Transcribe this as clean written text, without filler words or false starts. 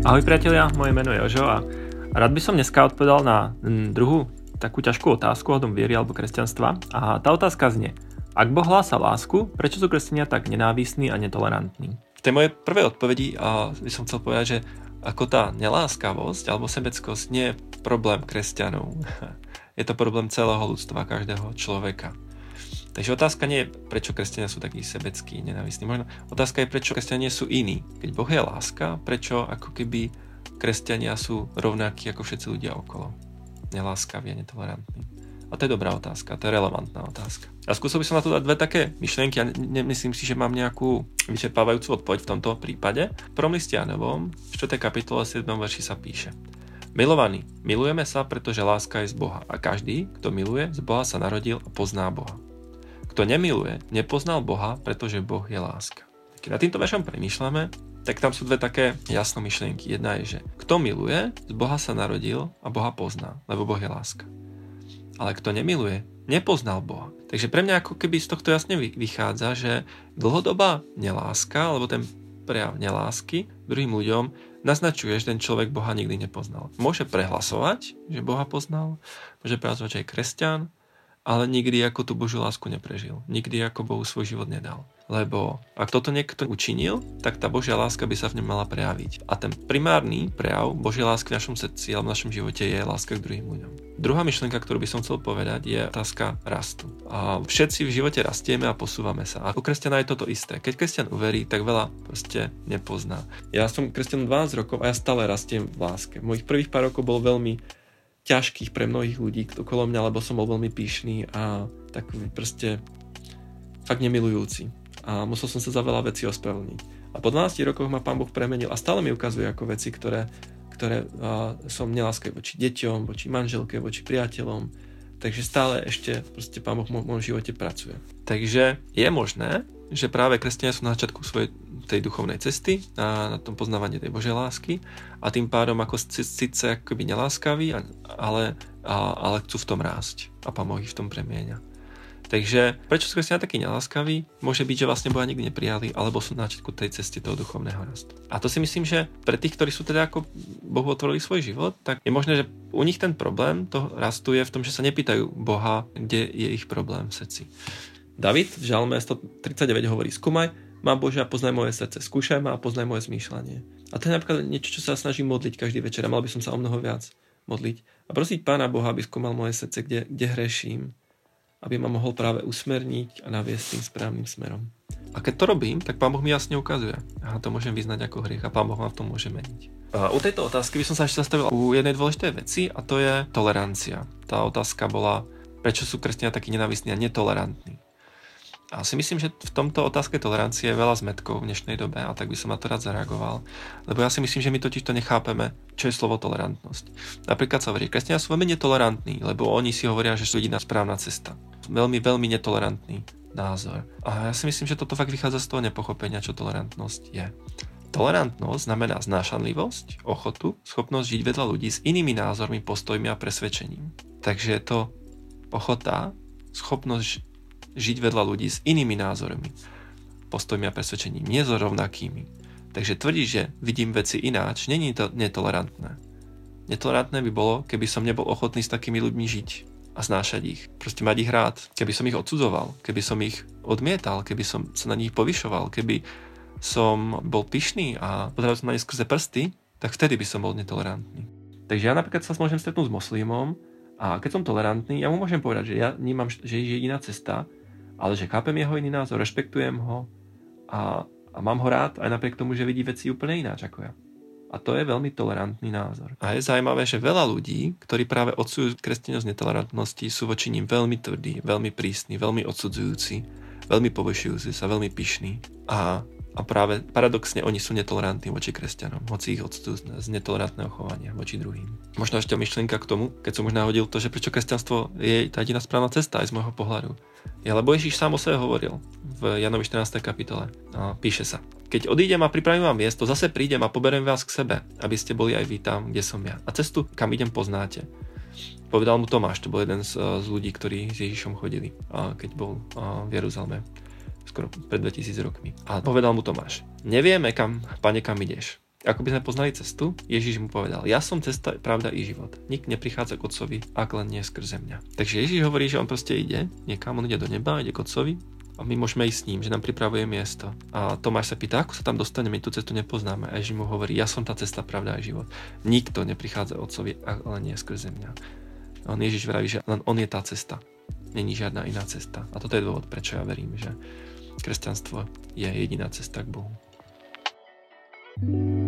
Ahoj priatelia, moje meno je Jožo a rád by som dneska odpovedal na druhú takú ťažkú otázku o tom viery alebo kresťanstva. A tá otázka znie: ak Boh hlása lásku, prečo sú kresťania tak nenávistní a netolerantní? V tej mojej prvej odpovedi by som chcel povedať, že ako tá neláskavosť alebo sebeckosť nie je problém kresťanov. Je to problém celého ľudstva, každého človeka. Takže otázka nie je, prečo kresťania sú takí sebeckí, nenávistní. Možno otázka je, prečo kresťania sú iní. Keď Boh je láska, prečo ako keby kresťania sú rovnakí ako všetci ľudia okolo. Neláskaví a netolerantní. A to je dobrá otázka, to je relevantná otázka. A skúsil by som na to dať dve také myšlienky a nemyslím si, že mám nejakú vyčerpávajúcu odpoveď v tomto prípade. V prvom liste Jánovom, 4. kapitole 7. verši sa píše: Milovaní, milujeme sa, pretože láska je z Boha a každý, kto miluje, z Boha sa narodil a pozná Boha. Kto nemiluje, nepoznal Boha, pretože Boh je láska. Keď nad týmto veršom premýšľame, tak tam sú dve také jasné myšlienky. Jedna je, že kto miluje, z Boha sa narodil a Boha pozná, lebo Boh je láska. Ale kto nemiluje, nepoznal Boha. Takže pre mňa ako keby z tohto jasne vychádza, že dlhodobá neláska, alebo ten prejav nelásky druhým ľuďom naznačuje, že ten človek Boha nikdy nepoznal. Môže prehlasovať, že Boha poznal, môže prehlasovať, že je kresťan, ale nikdy ako tú Božiu lásku neprežil. Nikdy ako Bohu svoj život nedal. Lebo ak toto niekto učinil, tak tá Božia láska by sa v ňom mala prejaviť. A ten primárny prejav Božej lásky v našom srdci alebo v našom živote je láska k druhým ľuďom. Druhá myšlienka, ktorú by som chcel povedať, je otázka rastu. A všetci v živote rastieme a posúvame sa. A u kresťana je toto isté. Keď kresťan uverí, tak veľa proste nepozná. Ja som kresťan 12 rokov a ja stále rastiem v láske. Mojich prvých pár rokov bolo veľmi ťažkých pre mnohých ľudí okolo mňa, lebo som bol veľmi pyšný a takový proste fakt nemilujúci. A musel som sa za veľa vecí ospravedlniť. A po 12 rokoch ma Pán Boh premenil a stále mi ukazuje ako veci, ktoré som neláskavý voči deťom, voči manželke, voči priateľom. Takže stále ešte proste Pán Boh v môjom živote pracuje. Takže je možné, že práve kresťania sú na začiatku svojej tej duchovnej cesty, na tom poznávaní tej Božej lásky a tým pádom ako síce akoby neláskaví, ale chcú v tom rásť a Pán Boh ich v tom premieňa. Takže prečo sú kresťania takí neláskaví? Môže byť, že vlastne Boha nikdy neprijali, alebo sú na začiatku tej cesty toho duchovného rastu. A to si myslím, že pre tých, ktorí sú teda ako Bohu otvorili svoj život, tak je možné, že u nich ten problém toho rastu je v tom, že sa nepýtajú Boha, kde je ich problém v srdci. David v Žalme 139 hovorí: skúmaj ma Bože a poznaj moje srdce, skúšaj ma a poznaj moje zmýšľanie. A to je napríklad niečo, čo sa snažím modliť každý večer a mal by som sa o mnoho viac modliť a prosiť Pána Boha, aby skúmal moje srdce, kde hreším, aby ma mohol práve usmerniť a naviesť tým správnym smerom. A keď to robím, tak Pán Boh mi jasne ukazuje. A to môžem vyznať ako hriech a Pán Boh ma v tom môže meniť. A u tejto otázky by som sa ešte zastavil u jednej dôležitej veci a to je tolerancia. Tá otázka bola, prečo sú kresťania takí nenávistní a netolerantní. A si myslím, že v tomto otázke tolerancie je veľa zmätkov v dnešnej dobe a tak by som na to rád zareagoval. Lebo ja si myslím, že my totiž to nechápeme, čo je slovo tolerantnosť. Napríklad sa hovorí, kresťania sú veľmi netolerantní, lebo oni si hovoria, že sú jediná správna cesta. Veľmi, veľmi netolerantný názor. A ja si myslím, že toto fakt vychádza z toho nepochopenia, čo tolerantnosť je. Tolerantnosť znamená znášanlivosť, ochotu, schopnosť žiť vedľa ľudí s inými názormi, postojmi a presvedčením. Takže je to ochota, schopnosť žiť vedľa ľudí s inými názormi, postojmi a presvedčením, nie so rovnakými. Takže tvrdí, že vidím veci ináč, není to netolerantné. Netolerantné by bolo, keby som nebol ochotný s takými ľuďmi žiť a znášať ich. Proste mať ich rád. Keby som ich odsudzoval, keby som ich odmietal, keby som sa na nich povyšoval, keby som bol pyšný a pozeral som na ne skrze prsty, tak vtedy by som bol netolerantný. Takže ja napríklad sa môžem stretnúť s moslimom a keď som tolerantný, ja mu môžem povedať, že ja vnímam, že je jediná cesta, ale že chápem jeho iný názor, rešpektujem ho a mám ho rád aj napriek tomu, že vidí veci úplne ináč ako ja. A to je veľmi tolerantný názor. A je zaujímavé, že veľa ľudí, ktorí práve odsudzujú kresťanov z netolerantnosti, sú voči ním veľmi tvrdí, veľmi prísni, veľmi odsudzujúci, veľmi povyšujúci sa, veľmi pyšní. A práve paradoxne oni sú netolerantní voči kresťanom, hoci ich odsudzujú z netolerantného chovania voči druhým. Možno ešte myšlienka k tomu, keď som už nahodil to, že prečo kresťanstvo je tá jediná správna cesta aj z môjho pohľadu. Lebo Ježiš sám o sebe hovoril v Janovi 14. kapitole. Píše sa: keď odídem a pripravím vám miesto, zase prídem a poberiem vás k sebe, aby ste boli aj vy tam, kde som ja. A cestu, kam idem, poznáte. Povedal mu Tomáš, to bol jeden z ľudí, ktorí s Ježišom chodili, keď bol v Jeruzaleme skoro pred 2000 rokmi. A povedal mu Tomáš: nevieme, Pane, kam ideš. Ako by sme poznali cestu, Ježiš mu povedal, ja som cesta, pravda i život. Nik neprichádza k Otcovi, ak len nie skrze mňa. Takže Ježiš hovorí, že on proste ide niekam, on ide do neba, ide k Otcovi a my môžeme ísť s ním, že nám pripravuje miesto. A Tomáš sa pýta, ako sa tam dostaneme, my tú cestu nepoznáme. A Ježiš mu hovorí, ja som tá cesta, pravda a život. Nikto neprichádza k Otcovi, ak len nie skrze mňa. A on Ježiš vraví, že len on je tá cesta. Není žiadna iná cesta. A toto je dôvod, prečo ja verím, že kresťanstvo je jediná cesta k Bohu.